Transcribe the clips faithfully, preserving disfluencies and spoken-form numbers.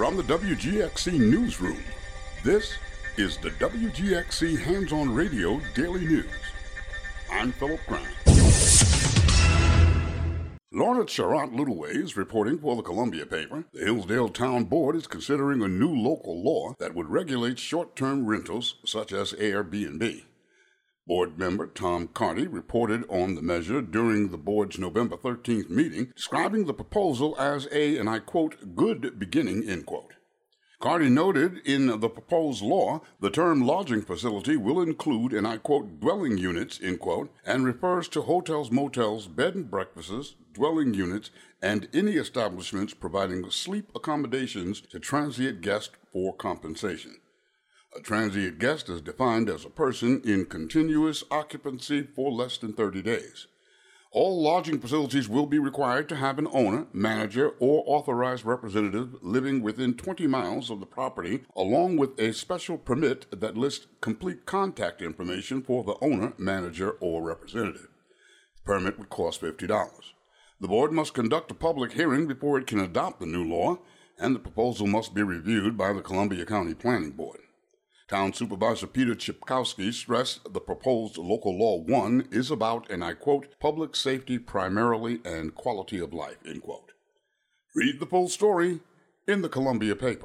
From the W G X C Newsroom, this is the W G X C Hands-On Radio Daily News. I'm Philip Grant. Lawrence Sherratt Littleways reporting for the Columbia paper. The Hillsdale Town Board is considering a new local law that would regulate short-term rentals such as Airbnb. Board member Tom Carty reported on the measure during the board's November thirteenth meeting, describing the proposal as a, and I quote, good beginning, end quote. Carty noted in the proposed law, the term lodging facility will include, and I quote, dwelling units, end quote, and refers to hotels, motels, bed and breakfasts, dwelling units, and any establishments providing sleep accommodations to transient guests for compensation. A transient guest is defined as a person in continuous occupancy for less than thirty days. All lodging facilities will be required to have an owner, manager, or authorized representative living within twenty miles of the property, along with a special permit that lists complete contact information for the owner, manager, or representative. The permit would cost fifty dollars. The board must conduct a public hearing before it can adopt the new law, and the proposal must be reviewed by the Columbia County Planning Board. Town Supervisor Peter Chipkowski stressed the proposed Local Law one is about, and I quote, public safety primarily and quality of life, end quote. Read the full story in the Columbia paper.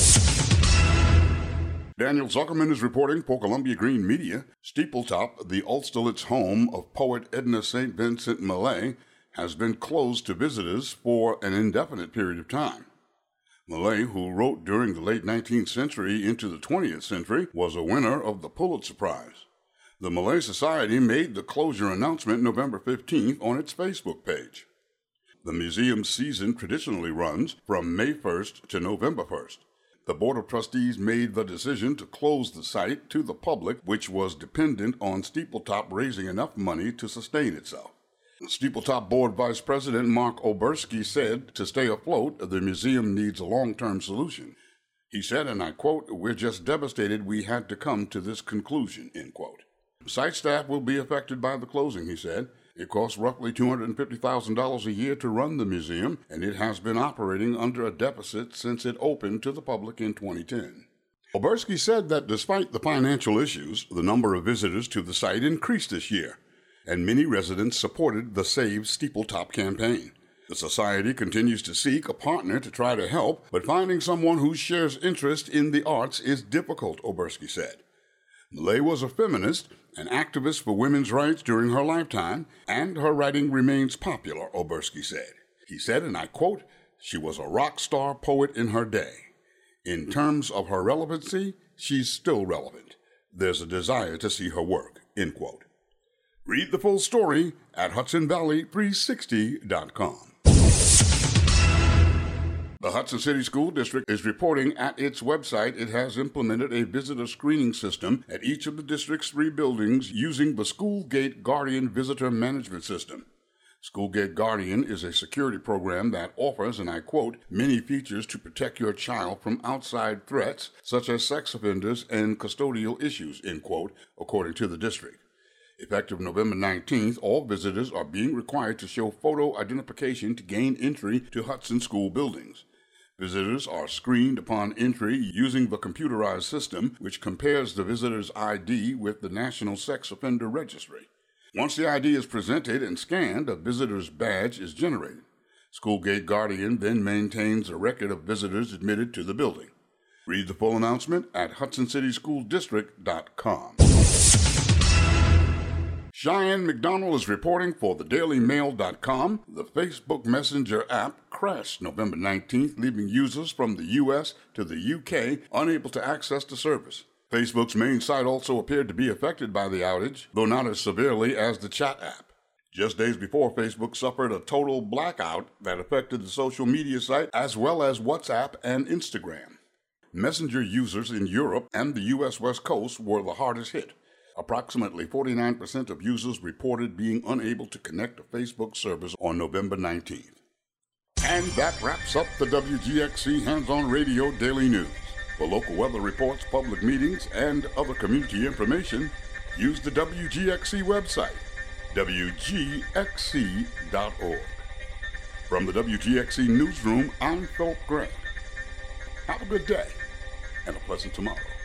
Daniel Zuckerman is reporting for Columbia Green Media. Steepletop, the Austerlitz home of poet Edna Saint Vincent Millay, has been closed to visitors for an indefinite period of time. Millay, who wrote during the late nineteenth century into the twentieth century, was a winner of the Pulitzer Prize. The Millay Society made the closure announcement November fifteenth on its Facebook page. The museum's season traditionally runs from May first to November first. The Board of Trustees made the decision to close the site to the public, which was dependent on Steepletop raising enough money to sustain itself. Steepletop Board Vice President Mark Oberski said, to stay afloat, the museum needs a long-term solution. He said, and I quote, we're just devastated we had to come to this conclusion, end quote. Site staff will be affected by the closing, he said. It costs roughly two hundred fifty thousand dollars a year to run the museum, and it has been operating under a deficit since it opened to the public in twenty ten. Oberski said that despite the financial issues, the number of visitors to the site increased this year, and many residents supported the Save Steepletop campaign. The Society continues to seek a partner to try to help, but finding someone who shares interest in the arts is difficult, Oberski said. Millay was a feminist, an activist for women's rights during her lifetime, and her writing remains popular, Oberski said. He said, and I quote, she was a rock star poet in her day. In terms of her relevancy, she's still relevant. There's a desire to see her work, end quote. Read the full story at Hudson Valley three sixty dot com. The Hudson City School District is reporting at its website it has implemented a visitor screening system at each of the district's three buildings using the Schoolgate Guardian Visitor Management System. Schoolgate Guardian is a security program that offers, and I quote, many features to protect your child from outside threats such as sex offenders and custodial issues, end quote, according to the district. Effective November nineteenth, all visitors are being required to show photo identification to gain entry to Hudson school buildings. Visitors are screened upon entry using the computerized system, which compares the visitor's I D with the National Sex Offender Registry. Once the I D is presented and scanned, a visitor's badge is generated. Schoolgate Guardian then maintains a record of visitors admitted to the building. Read the full announcement at hudson city school district dot com. Cheyenne McDonald is reporting for the daily mail dot com. The Facebook Messenger app crashed November nineteenth, leaving users from the U S to the U K unable to access the service. Facebook's main site also appeared to be affected by the outage, though not as severely as the chat app. Just days before, Facebook suffered a total blackout that affected the social media site as well as WhatsApp and Instagram. Messenger users in Europe and the U S West Coast were the hardest hit. Approximately forty-nine percent of users reported being unable to connect to Facebook servers on November nineteenth. And that wraps up the W G X C Hands-On Radio Daily News. For local weather reports, public meetings, and other community information, use the W G X C website, W G X C dot org. From the W G X C Newsroom, I'm Philip Grant. Have a good day and a pleasant tomorrow.